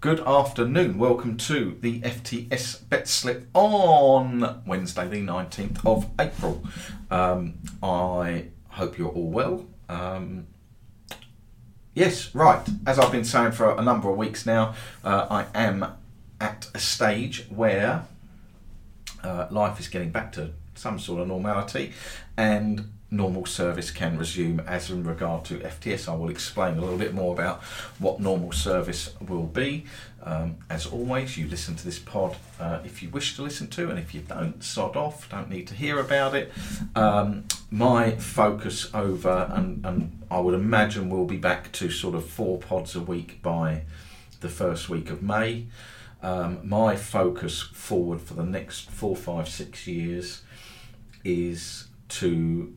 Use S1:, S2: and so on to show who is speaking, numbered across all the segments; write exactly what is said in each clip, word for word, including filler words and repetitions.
S1: Good afternoon. Welcome to the F T S Bet Slip on Wednesday, the nineteenth of April. Um, I hope you're all well. Um, yes, right. As I've been saying for a number of weeks now, uh, I am at a stage where uh, life is getting back to some sort of normality and normal service can resume. As in regard to F T S, I will explain a little bit more about what normal service will be. Um, as always, you listen to this pod uh, if you wish to listen to, and if you don't, sod off, don't need to hear about it. Um, my focus over, and, and I would imagine we'll be back to sort of four pods a week by the first week of May. Um, my focus forward for the next four, five, six years is to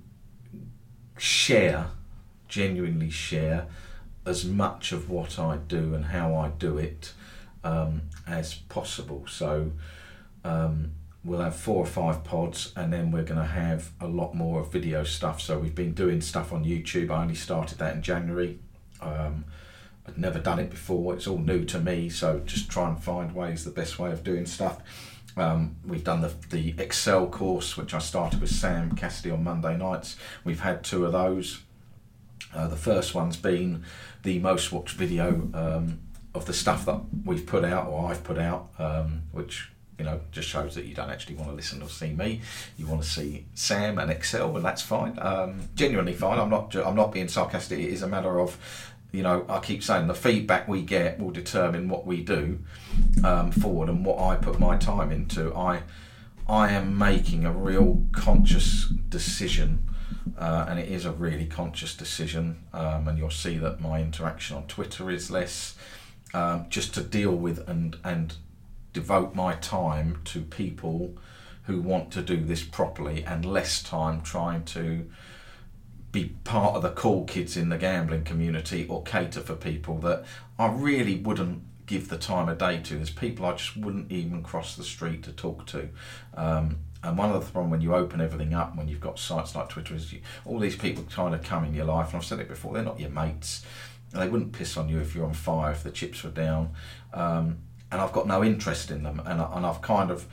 S1: share, genuinely share as much of what I do and how I do it um, as possible. So um, we'll have four or five pods, and then we're going to have a lot more of video stuff. So we've been doing stuff on YouTube. I only started that in January. Um, I'd never done it before. It's all new to me, so just try and find ways, the best way of doing stuff. Um, we've done the, the Excel course, which I started with Sam Cassidy on Monday nights. We've had two of those. Uh, the first one's been the most watched video um, of the stuff that we've put out, or I've put out, um, which you know just shows that you don't actually want to listen or see me. You want to see Sam and Excel, and that's fine. Um, genuinely fine. I'm not. I'm not being sarcastic. It is a matter of, you know, I keep saying the feedback we get will determine what we do um, forward and what I put my time into. I I am making a real conscious decision, uh, and it is a really conscious decision, um, and you'll see that my interaction on Twitter is less, um, just to deal with and, and devote my time to people who want to do this properly, and less time trying to be part of the cool kids in the gambling community or cater for people that I really wouldn't give the time of day to. There's people I just wouldn't even cross the street to talk to. Um, and one of the problems when you open everything up, when you've got sites like Twitter, is you, all these people kind of come in your life, and I've said it before, they're not your mates. And they wouldn't piss on you if you're on fire, if the chips were down. Um, and I've got no interest in them. And, and I've kind of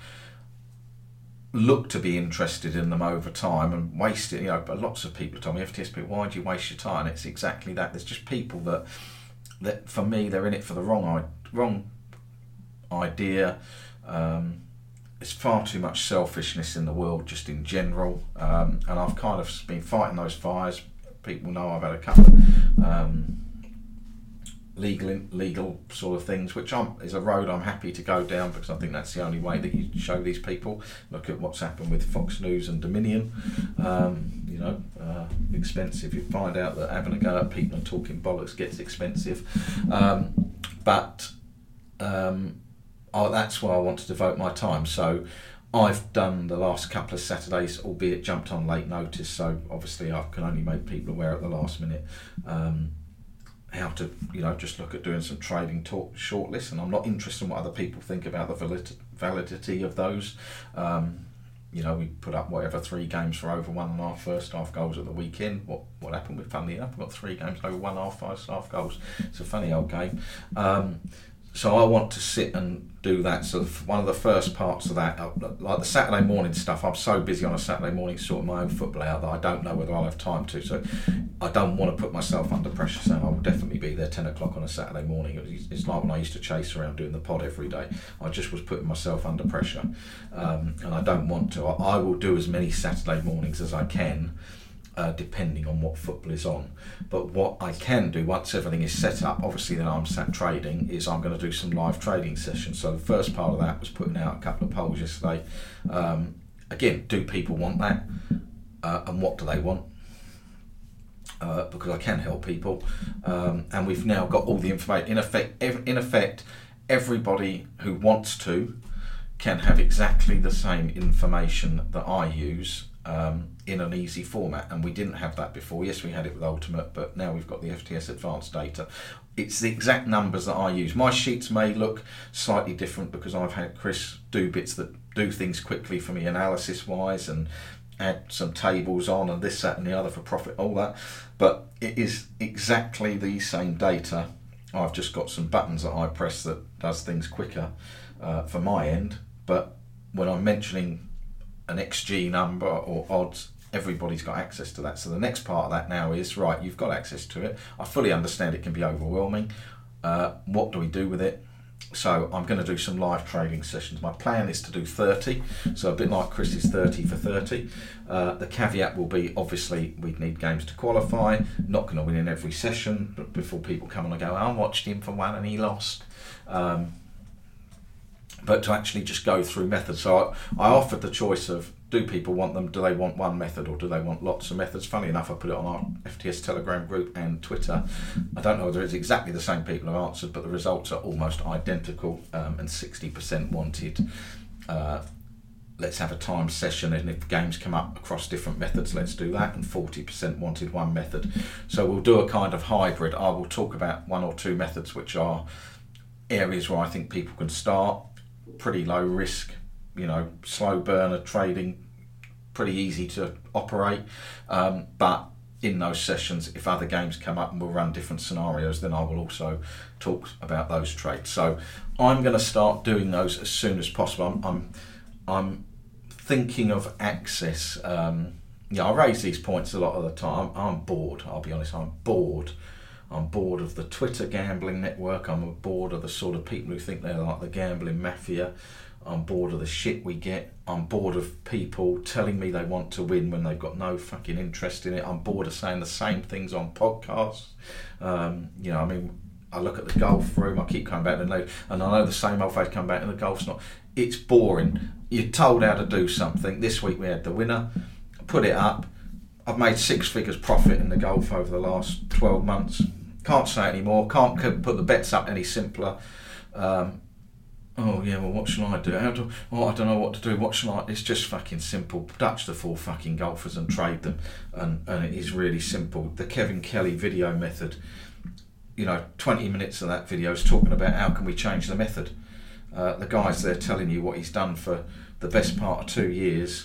S1: look to be interested in them over time and waste it. You know, but lots of people tell me, F T S people, why do you waste your time? And it's exactly that. There's just people that, that for me, they're in it for the wrong, wrong idea. Um, there's far too much selfishness in the world, just in general. Um, and I've kind of been fighting those fires. People know I've had a couple of um, legal legal sort of things, which I'm, is a road I'm happy to go down, because I think that's the only way that you show these people. Look at what's happened with Fox News and Dominion. Um, you know, uh, expensive. You find out that having a go at people and talking bollocks gets expensive. Um, but um, oh, that's where I want to devote my time. So I've done the last couple of Saturdays, albeit jumped on late notice, so obviously I can only make people aware at the last minute um, how to, you know, just look at doing some trading talk shortlists, and I'm not interested in what other people think about the valid- validity of those. Um, you know, we put up whatever three games for over one and a half first half goals at the weekend. What what happened with, funnily enough, we've got three games over one and a half first half goals. It's a funny old game. Um, so I want to sit and do that. So one of the first parts of that, like the Saturday morning stuff, I'm so busy on a Saturday morning sorting my own football out that I don't know whether I'll have time to. So I don't want to put myself under pressure saying I will definitely be there ten o'clock on a Saturday morning. It's like when I used to chase around doing the pod every day. I just was putting myself under pressure, um, and I don't want to. I, I will do as many Saturday mornings as I can, Uh, depending on what football is on. But what I can do once everything is set up, obviously then I'm sat trading, is I'm going to do some live trading sessions. So the first part of that was putting out a couple of polls yesterday. Um, again, do people want that? Uh, and what do they want? Uh, because I can help people. Um, and we've now got all the information. In effect, ev- in effect, everybody who wants to can have exactly the same information that I use um, in an easy format, and we didn't have that before. Yes, we had it with Ultimate, but now we've got the F T S Advanced data. It's the exact numbers that I use. My sheets may look slightly different because I've had Chris do bits that do things quickly for me analysis wise, and add some tables on and this, that and the other for profit, all that, but it is exactly the same data I've just got some buttons that I press that does things quicker uh, for my end. But when I'm mentioning an X G number or odds, everybody's got access to that. So the next part of that now is, right, you've got access to it. I fully understand it can be overwhelming. Uh, what do we do with it? So I'm going to do some live trading sessions. My plan is to do thirty, so a bit like Chris's thirty for thirty. Uh, the caveat will be, obviously, we'd need games to qualify. Not going to win in every session, but before people come on and go, I watched him for one and he lost. Um, but to actually just go through methods. So I, I offered the choice of, do people want them, do they want one method or do they want lots of methods? Funny enough, I put it on our F T S Telegram group and Twitter. I don't know whether it's exactly the same people who answered, but the results are almost identical, um, and sixty percent wanted uh, let's have a timed session, and if games come up across different methods, let's do that, and forty percent wanted one method. So we'll do a kind of hybrid. I will talk about one or two methods which are areas where I think people can start, pretty low risk, you know, slow burner trading, pretty easy to operate, um, but in those sessions, if other games come up and we'll run different scenarios, then I will also talk about those trades. So I'm going to start doing those as soon as possible. I'm I'm, I'm thinking of access. Um, yeah, I raise these points a lot of the time. I'm, I'm bored, I'll be honest, I'm bored. I'm bored of the Twitter gambling network. I'm bored of the sort of people who think they're like the gambling mafia. I'm bored of the shit we get. I'm bored of people telling me they want to win when they've got no fucking interest in it. I'm bored of saying the same things on podcasts. Um, you know, I mean, I look at the golf room, I keep coming back to the and I know the same old face come back and the golf's not. It's boring. You're told how to do something. This week we had the winner, put it up. I've made six figures profit in the golf over the last twelve months. Can't say it anymore. Can't put the bets up any simpler. Um, Oh yeah, well what shall I do? How do oh I don't know what to do, what shall I it's just fucking simple. Dutch the four fucking golfers and trade them, and, and it is really simple. The Kevin Kelly video method, you know, twenty minutes of that video is talking about how can we change the method. Uh, the guy's there telling you what he's done for the best part of two years.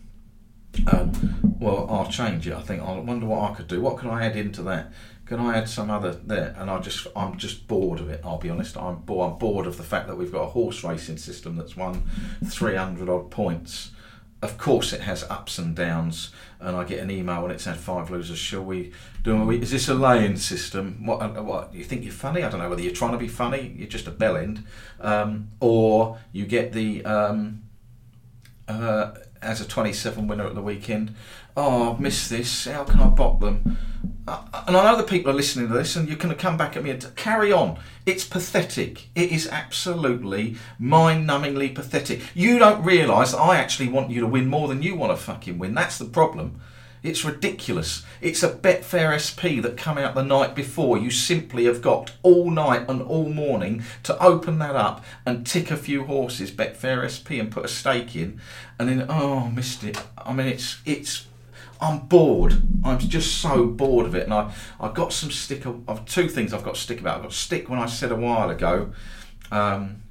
S1: Um, well, I'll change it. I think I wonder what I could do. What can I add into that? Can I add some other there? And I just, I'm just bored of it. I'll be honest. I'm bored. I'm bored of the fact that we've got a horse racing system that's won three hundred odd points. Of course, it has ups and downs. And I get an email when it's had five losers. Shall we do? We, is this a lay-in system? What? What? You think you're funny? I don't know whether you're trying to be funny. You're just a bell end, um, or you get the. Um, uh, as a twenty-seven winner at the weekend. Oh, I've missed this. How can I bot them? Uh, and I know the people are listening to this and you're going to come back at me and t- carry on. It's pathetic. It is absolutely mind-numbingly pathetic. You don't realise that I actually want you to win more than you want to fucking win. That's the problem. It's ridiculous. It's a Betfair S P that come out the night before. You simply have got all night and all morning to open that up and tick a few horses, Betfair S P, and put a stake in. And then, oh, missed it. I mean, it's, it's, I'm bored. I'm just so bored of it. And I, I've got some stick, of two things I've got to stick about. I've got stick when I said a while ago um,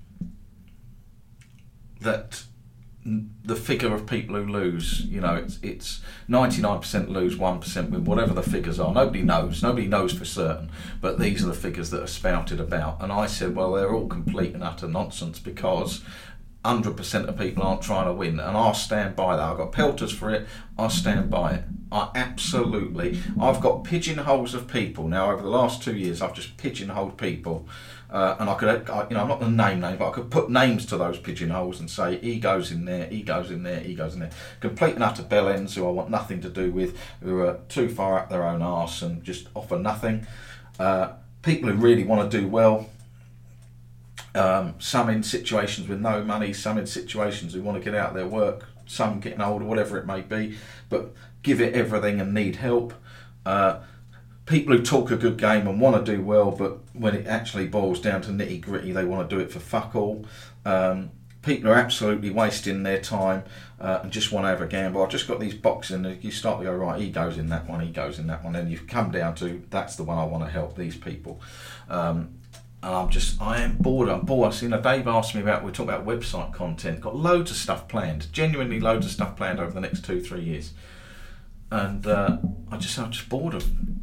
S1: that the figure of people who lose, you know, it's it's ninety-nine percent lose, one percent win, whatever the figures are. Nobody knows. Nobody knows for certain. But these are the figures that are spouted about. And I said, well, they're all complete and utter nonsense because one hundred percent of people aren't trying to win. And I'll stand by that. I've got pelters for it. I'll stand by it. I absolutely... I've got pigeonholes of people. Now, over the last two years, I've just pigeonholed people. Uh, and I could, I, you know, I'm not going to name names, but I could put names to those pigeonholes and say, he goes in there, he goes in there, he goes in there. Complete and utter bell ends who I want nothing to do with, who are too far up their own arse and just offer nothing. Uh, people who really want to do well, um, some in situations with no money, some in situations who want to get out of their work, some getting older, whatever it may be, but give it everything and need help. Uh, People who talk a good game and want to do well, but when it actually boils down to nitty gritty, they want to do it for fuck all. Um, people are absolutely wasting their time uh, and just want to have a gamble. I've just got these boxes and you start to go, right, he goes in that one, he goes in that one, and you come down to, that's the one I want to help these people. Um, and I'm just, I am bored, I'm bored. You know, Dave asked me about, we're talking about website content, got loads of stuff planned, genuinely loads of stuff planned over the next two, three years. And uh, I just, I'm just bored of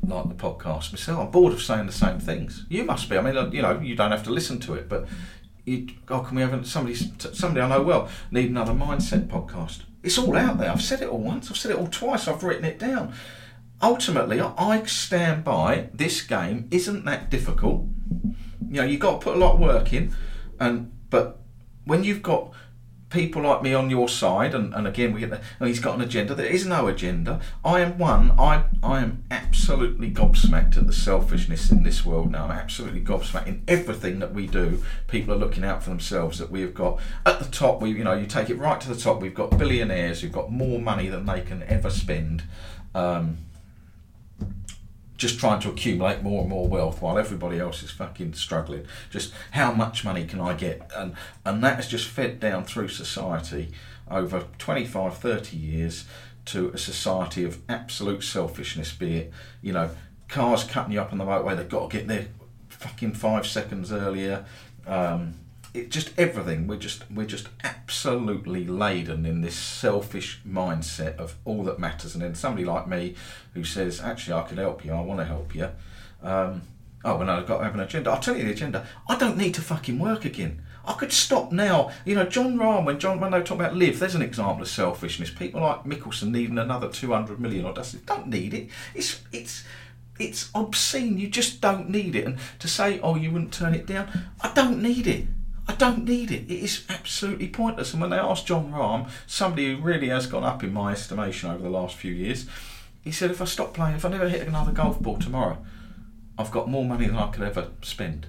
S1: like the podcast myself. I'm bored of saying the same things. You must be. I mean, you know, you don't have to listen to it, but you, oh, can we have somebody? Somebody I know well need another mindset podcast. It's all out there. I've said it all once. I've said it all twice. I've written it down. Ultimately, I stand by this game isn't that difficult. You know, you've got to put a lot of work in, and but when you've got people like me on your side, and, and again we get the, oh, he's got an agenda. There is no agenda. I am one. I I am absolutely gobsmacked at the selfishness in this world now. I'm absolutely gobsmacked in everything that we do. People are looking out for themselves. That we've got at the top. We you know you take it right to the top. We've got billionaires who've got more money than they can ever spend. Um, just trying to accumulate more and more wealth while everybody else is fucking struggling. Just how much money can I get? And and that has just fed down through society over twenty-five, thirty years to a society of absolute selfishness, be it, you know, cars cutting you up on the motorway, they've got to get there fucking five seconds earlier. Um, it just everything. We're just we're just absolutely laden in this selfish mindset of all that matters. And then somebody like me who says, actually, I can help you. I want to help you. Um, oh, well, no, I've got to have an agenda. I'll tell you the agenda. I don't need to fucking work again. I could stop now. You know, John Rahm, when John when they talk about live, there's an example of selfishness. People like Mickelson needing another two hundred million or does it? Don't need it. It's it's. It's obscene. You just don't need it. And to say, oh, you wouldn't turn it down, I don't need it. I don't need it. It is absolutely pointless. And when they asked John Rahm, somebody who really has gone up in my estimation over the last few years, he said, if I stop playing, if I never hit another golf ball tomorrow, I've got more money than I could ever spend.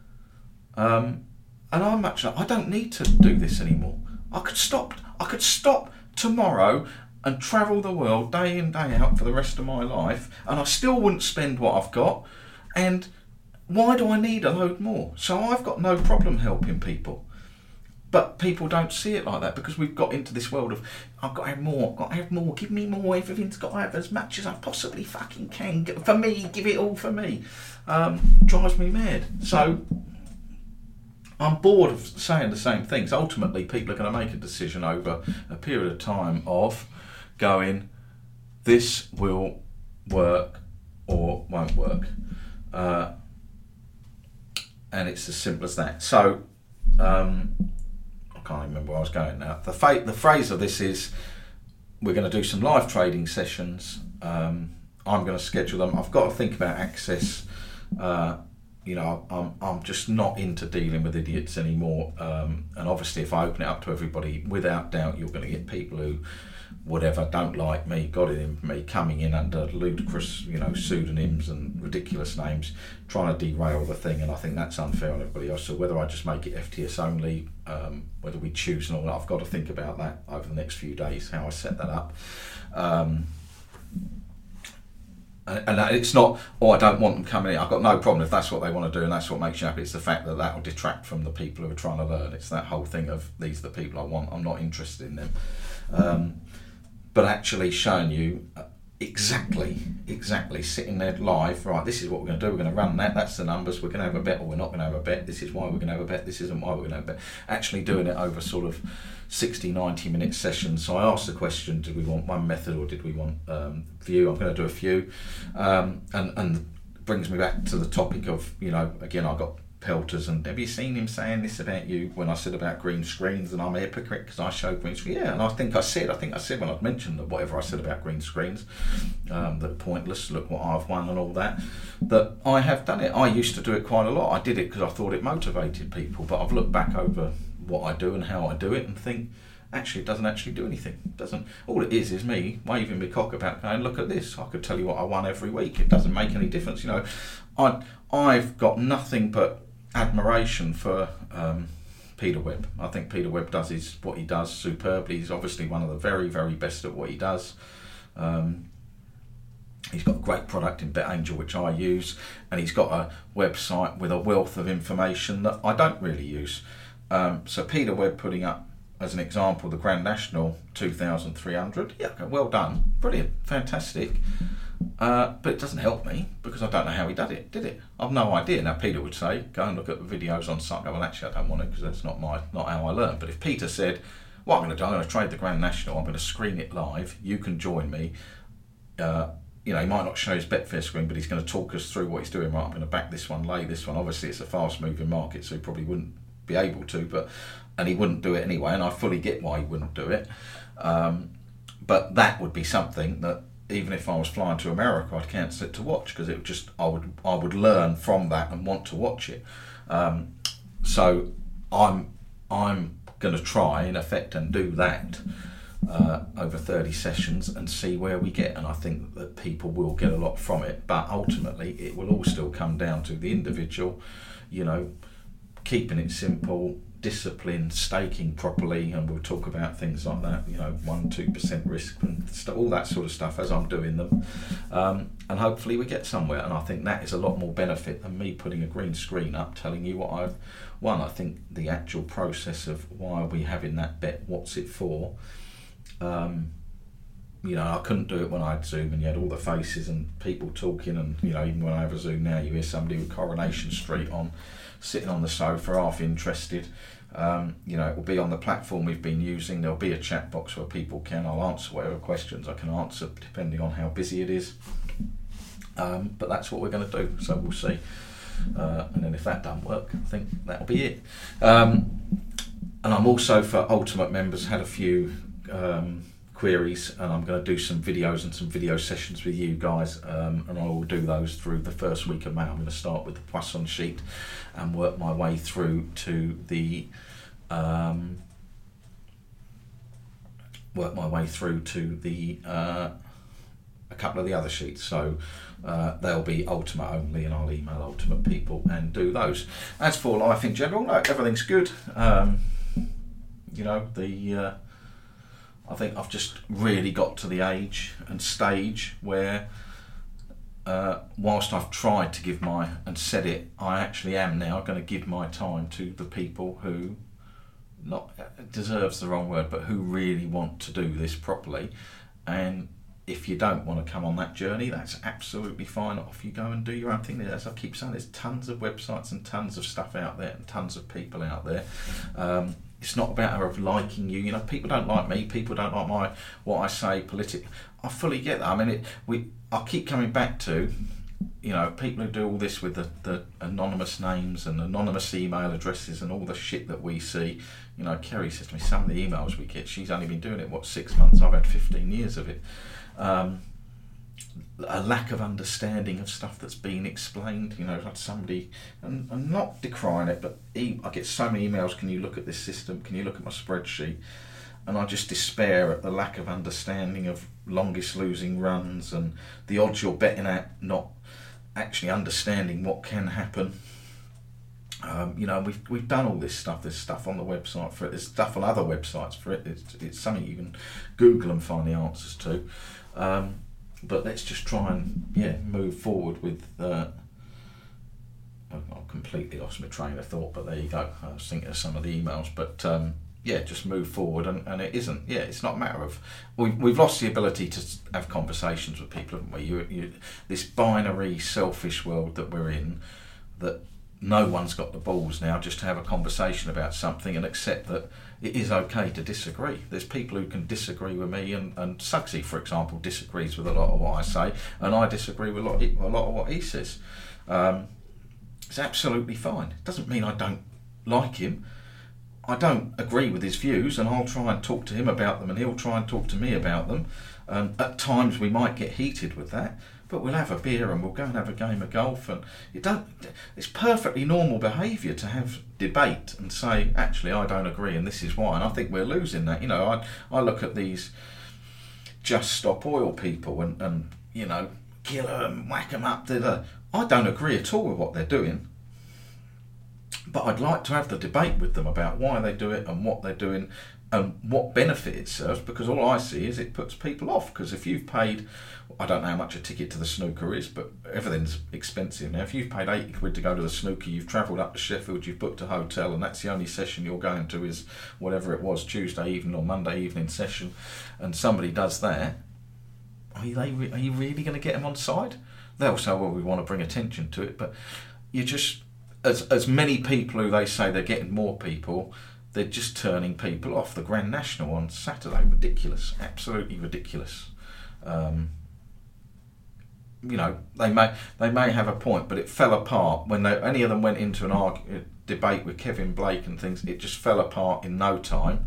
S1: Um, and I'm much like, I don't need to do this anymore. I could stop. I could stop tomorrow and travel the world day in, day out for the rest of my life, and I still wouldn't spend what I've got. And why do I need a load more? So I've got no problem helping people. But people don't see it like that because we've got into this world of, I've got to have more, I've got to have more, give me more, everything's got to have as much as I possibly fucking can. For me, give it all for me. Um, drives me mad. So I'm bored of saying the same things. Ultimately, people are going to make a decision over a period of time of going, this will work or won't work. Uh, and it's as simple as that. So, um, I can't remember where I was going now. The, fa- the phrase of this is, we're going to do some live trading sessions. Um, I'm going to schedule them. I've got to think about access. Uh, you know, I'm I'm just not into dealing with idiots anymore. Um, and obviously, if I open it up to everybody, without doubt, you're going to get people who, whatever, don't like me, got it in for me, coming in under ludicrous, you know, pseudonyms and ridiculous names, trying to derail the thing, and I think that's unfair on everybody else. So whether I just make it F T S only, um, whether we choose and all that, I've got to think about that over the next few days, how I set that up. Um, and, and it's not, oh, I don't want them coming in. I've got no problem if that's what they want to do and that's what makes you happy. It's the fact that that will detract from the people who are trying to learn. It's that whole thing of, these are the people I want, I'm not interested in them. Um, but actually showing you exactly, exactly sitting there live, right, this is what we're going to do, we're going to run that, that's the numbers, we're going to have a bet or we're not going to have a bet, this is why we're going to have a bet, this isn't why we're going to have a bet. Actually doing it over sort of sixty, ninety minute sessions. So I asked the question, did we want one method or did we want um, few? I'm going to do a few. Um, and, and brings me back to the topic of, you know, again, I got pelters and have you seen him saying this about you when I said about green screens and I'm a hypocrite because I showed green screens. Yeah, and I think I said, I think I said when I'd mentioned that whatever I said about green screens, um, that pointless, look what I've won and all that, that I have done it. I used to do it quite a lot. I did it because I thought it motivated people, but I've looked back over what I do and how I do it and think, actually it doesn't actually do anything. It doesn't. All it is is me waving my cock about going, look at this, I could tell you what I won every week. It doesn't make any difference. You know, I, I've got nothing but admiration for um, Peter Webb. I think Peter Webb does his, what he does superbly. He's obviously one of the very, very best at what he does. Um, he's got a great product in BetAngel, which I use, and he's got a website with a wealth of information that I don't really use. Um, so Peter Webb putting up, as an example, the Grand National two thousand three hundred. Yeah, okay, well done, brilliant, fantastic. Uh, but it doesn't help me because I don't know how he did it. Did it? I've no idea. Now Peter would say, go and look at the videos on site. Well, actually, I don't want to because that's not my not how I learn. But if Peter said, what I'm going to do, I'm going to trade the Grand National. I'm going to screen it live. You can join me. Uh, you know, he might not show his Betfair screen, but he's going to talk us through what he's doing. Right, I'm going to back this one, lay this one. Obviously, it's a fast-moving market, so he probably wouldn't be able to, but and he wouldn't do it anyway. And I fully get why he wouldn't do it. Um, but that would be something that even if I was flying to America, I'd cancel it to watch because it would just I would I would learn from that and want to watch it. Um, so I'm I'm going to try in effect and do that. Uh, over thirty sessions and see where we get, and I think that people will get a lot from it, but ultimately it will all still come down to the individual, you know, keeping it simple, discipline, staking properly, and we'll talk about things like that, you know, one, two percent risk and st- all that sort of stuff as I'm doing them, um, and hopefully we get somewhere. And I think that is a lot more benefit than me putting a green screen up telling you what I've won. I think the actual process of why are we having that bet, what's it for. Um, you know, I couldn't do it when I had Zoom and you had all the faces and people talking, and you know, even when I have a Zoom now, you hear somebody with Coronation Street on, sitting on the sofa, half interested. Um, you know, it will be on the platform we've been using. There'll be a chat box where people can. I'll answer whatever questions I can answer, depending on how busy it is. Um, but that's what we're going to do. So we'll see. Uh, and then if that doesn't work, I think that'll be it. Um, and I'm also for Ultimate members had a few. Um, queries, and I'm going to do some videos and some video sessions with you guys, um, and I will do those through the first week of May. I'm going to start with the Poisson sheet and work my way through to the um, work my way through to the uh, a couple of the other sheets. So uh, they'll be Ultimate only, and I'll email Ultimate people and do those. As for life in general, no, everything's good. Um, you know, the uh, I think I've just really got to the age and stage where uh, whilst I've tried to give my, and said it, I actually am now going to give my time to the people who, not deserves the wrong word, but who really want to do this properly. And if you don't want to come on that journey, that's absolutely fine. Off you go and do your own thing. As I keep saying, there's tons of websites and tons of stuff out there and tons of people out there. Um, It's not a matter of liking you. You know, people don't like me. People don't like my what I say politically. I fully get that. I mean, it, we. I keep coming back to, you know, people who do all this with the, the anonymous names and anonymous email addresses and all the shit that we see. You know, Kerry says to me, some of the emails we get, she's only been doing it, what, six months? I've had fifteen years of it. Um, a lack of understanding of stuff that's been explained, you know, like somebody, and I'm not decrying it, but e- I get so many emails, can you look at this system, can you look at my spreadsheet, and I just despair at the lack of understanding of longest losing runs and the odds you're betting at, not actually understanding what can happen. Um, you know, we've we've done all this stuff. There's stuff on the website for it. There's stuff on other websites for it. It's, it's something you can Google and find the answers to. Um, But let's just try and yeah move forward with. Uh, I've completely lost my train of thought, but there you go. I was thinking of some of the emails, but um, yeah, just move forward, and, and it isn't. Yeah, it's not a matter of we've we've lost the ability to have conversations with people, haven't we? You, you, this binary, selfish world that we're in, that no one's got the balls now just to have a conversation about something and accept that it is okay to disagree. There's people who can disagree with me, and, and Sugsy, for example, disagrees with a lot of what I say, and I disagree with a lot, a lot of what he says. Um, it's absolutely fine. It doesn't mean I don't like him. I don't agree with his views, and I'll try and talk to him about them, and he'll try and talk to me about them. Um, at times we might get heated with that, but we'll have a beer and we'll go and have a game of golf, and it don't. It's perfectly normal behaviour to have debate and say, actually, I don't agree, and this is why. And I think we're losing that. You know, I I look at these Just Stop Oil people, and, and you know, kill them, whack them up. Da-da. I don't agree at all with what they're doing, but I'd like to have the debate with them about why they do it and what they're doing and what benefit it serves, because all I see is it puts people off. Because if you've paid, I don't know how much a ticket to the snooker is, but everything's expensive now. If you've paid eighty quid to go to the snooker, you've travelled up to Sheffield, you've booked a hotel, and that's the only session you're going to is whatever it was, Tuesday evening or Monday evening session, and somebody does that, are you, they, are you really going to get them on side? They'll say, well, we want to bring attention to it, but you just, as as many people who they say they're getting more people, they're just turning people off. The Grand National on Saturday, ridiculous, absolutely ridiculous. Um, you know, they may they may have a point, but it fell apart when they, any of them went into an argue, debate with Kevin Blake and things. It just fell apart in no time.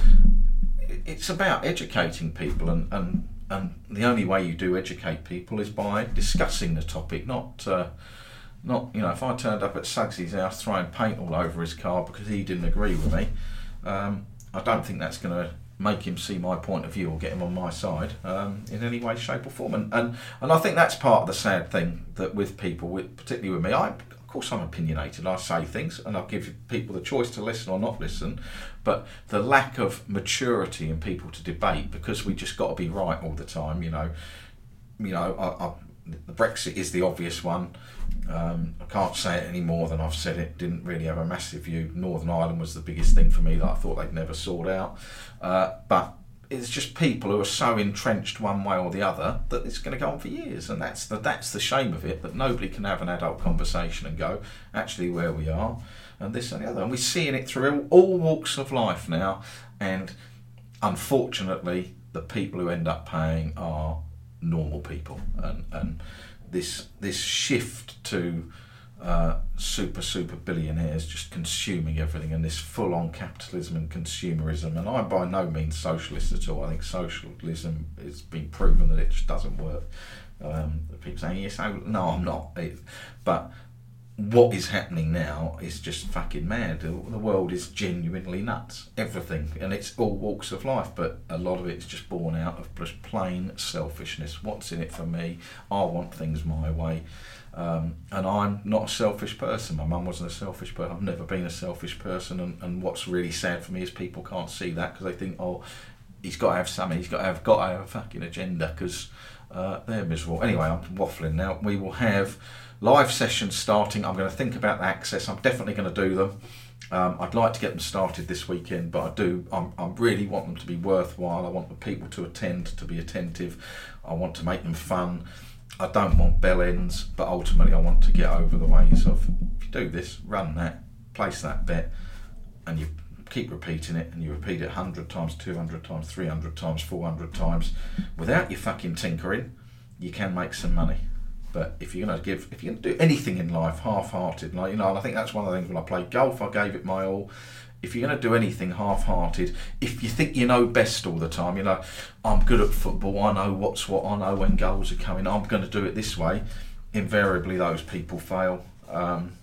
S1: It's about educating people, and, and, and the only way you do educate people is by discussing the topic, not uh, not you know, if I turned up at Suggsy's house throwing paint all over his car because he didn't agree with me, um, I don't think that's going to make him see my point of view or get him on my side um, in any way, shape or form. And, and and I think that's part of the sad thing, that with people, with, particularly with me, I, of course I'm opinionated, I say things and I'll give people the choice to listen or not listen, but the lack of maturity in people to debate, because we just got to be right all the time, you know, you know, I, I, the Brexit is the obvious one. Um, I can't say it any more than I've said it. Didn't really have a massive view. Northern Ireland was the biggest thing for me that I thought they'd never sort out. Uh, but it's just people who are so entrenched one way or the other that it's going to go on for years, and that's the that's the shame of it. That nobody can have an adult conversation and go, actually, where we are, and this and the other. And we're seeing it through all walks of life now. And unfortunately, the people who end up paying are normal people, and and. This this shift to uh, super super billionaires just consuming everything, and this full on capitalism and consumerism. And I'm by no means socialist at all. I think socialism has been proven that it just doesn't work. Um, people saying yes, I, no, I'm not. It, but what is happening now is just fucking mad. The, the world is genuinely nuts. Everything, and it's all walks of life, but a lot of it is just born out of just plain selfishness. What's in it for me? I want things my way, um, and I'm not a selfish person. My mum wasn't a selfish person. I've never been a selfish person, and, and what's really sad for me is people can't see that, because they think, oh, he's got to have something. He's got to have got to have a fucking agenda, because uh, they're miserable. Anyway, I'm waffling now. We will have live sessions starting. I'm going to think about the access. I'm definitely going to do them. Um, I'd like to get them started this weekend, but I do. I'm, I really want them to be worthwhile. I want the people to attend, to be attentive. I want to make them fun. I don't want bell ends, but ultimately I want to get over the ways of, if you do this, run that, place that bet, and you keep repeating it, and you repeat it one hundred times, two hundred times, three hundred times, four hundred times, without your fucking tinkering, you can make some money. But if you're going to give, if you're going to do anything in life half-hearted, like, you know, and I think that's one of the things when I played golf, I gave it my all. If you're going to do anything half-hearted, if you think you know best all the time, you know, I'm good at football, I know what's what, I know when goals are coming, I'm going to do it this way, invariably those people fail. Um,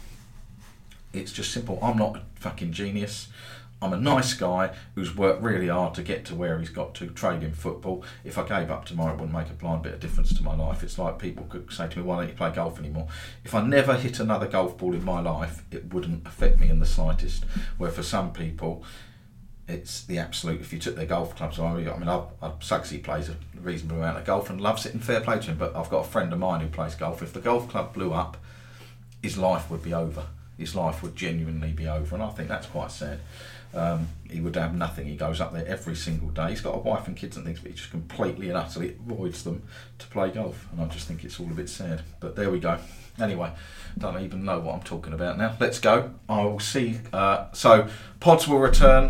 S1: it's just simple. I'm not a fucking genius. I'm a nice guy who's worked really hard to get to where he's got to, trading football. If I gave up tomorrow, it wouldn't make a blind bit of difference to my life. It's like people could say to me, why don't you play golf anymore? If I never hit another golf ball in my life, it wouldn't affect me in the slightest. Where for some people, it's the absolute, if you took their golf clubs, I mean, I, I, Sugsy plays a reasonable amount of golf and loves it, and fair play to him, but I've got a friend of mine who plays golf. If the golf club blew up, his life would be over. His life would genuinely be over, and I think that's quite sad. Um, he would have nothing. He goes up there every single day. He's got a wife and kids and things, but he just completely and utterly avoids them to play golf. And I just think it's all a bit sad. But there we go. Anyway, don't even know what I'm talking about now. Let's go. I will see. Uh, so pods will return.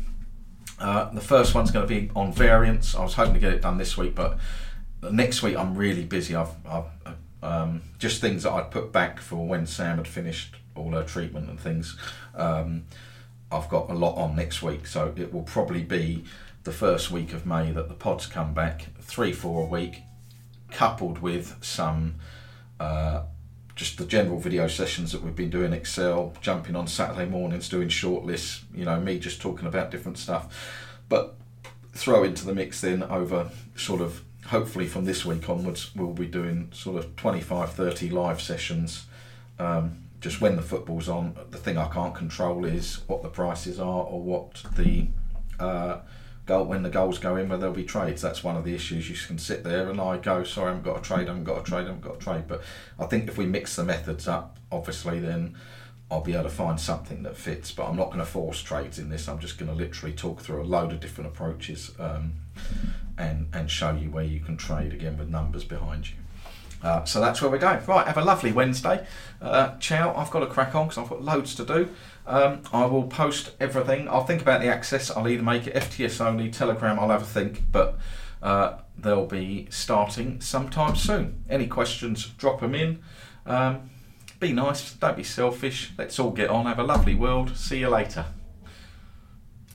S1: Uh, the first one's going to be on variants. I was hoping to get it done this week, but next week I'm really busy. I've, I've um, just things that I'd put back for when Sam had finished all her treatment and things. Um, I've got a lot on next week, so it will probably be the first week of May that the pods come back, three, four a week, coupled with some uh, just the general video sessions that we've been doing, Excel, jumping on Saturday mornings, doing short lists, you know, me just talking about different stuff. But throw into the mix then over sort of, hopefully from this week onwards, we'll be doing sort of twenty-five, thirty live sessions, um, just when the football's on. The thing I can't control is what the prices are, or what the uh, goal, when the goals go in, whether there'll be trades. That's one of the issues. You can sit there and I go, sorry, I haven't got a trade, I haven't got a trade, I haven't got a trade. But I think if we mix the methods up, obviously then I'll be able to find something that fits. But I'm not going to force trades in this. I'm just going to literally talk through a load of different approaches um, and, and show you where you can trade, again, with numbers behind you. Uh, so that's where we're going. Right, have a lovely Wednesday. Uh, ciao, I've got to crack on because I've got loads to do. Um, I will post everything. I'll think about the access. I'll either make it F T S only, Telegram, I'll have a think. But uh, they'll be starting sometime soon. Any questions, drop them in. Um, be nice, don't be selfish. Let's all get on, have a lovely world. See you later.